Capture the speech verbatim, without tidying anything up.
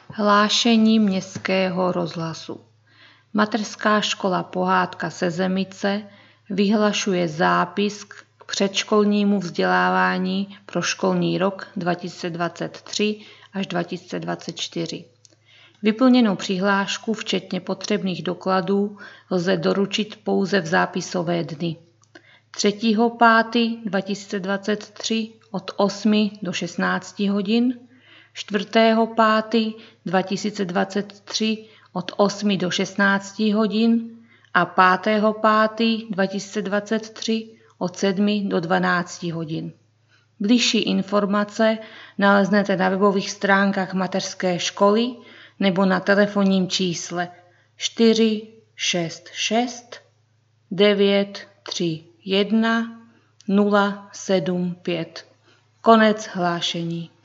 Hlášení Městského rozhlasu. Mateřská škola Pohádka Sezemice vyhlašuje zápis k předškolnímu vzdělávání pro školní rok dva tisíce dvacet tři až dva tisíce dvacet čtyři. Vyplněnou přihlášku včetně potřebných dokladů lze doručit pouze v zápisové dny. třetího pátého dva tisíce dvacet tři od osmi do šestnácti hodin, čtvrtého pátého dva tisíce dvacet tři od osmi do šestnácti hodin a pátého pátého dva tisíce dvacet tři od sedmi do dvanácti hodin. Bližší informace naleznete na webových stránkách mateřské školy nebo na telefonním čísle čtyři šest šest devět tři jedna nula sedm pět. Konec hlášení.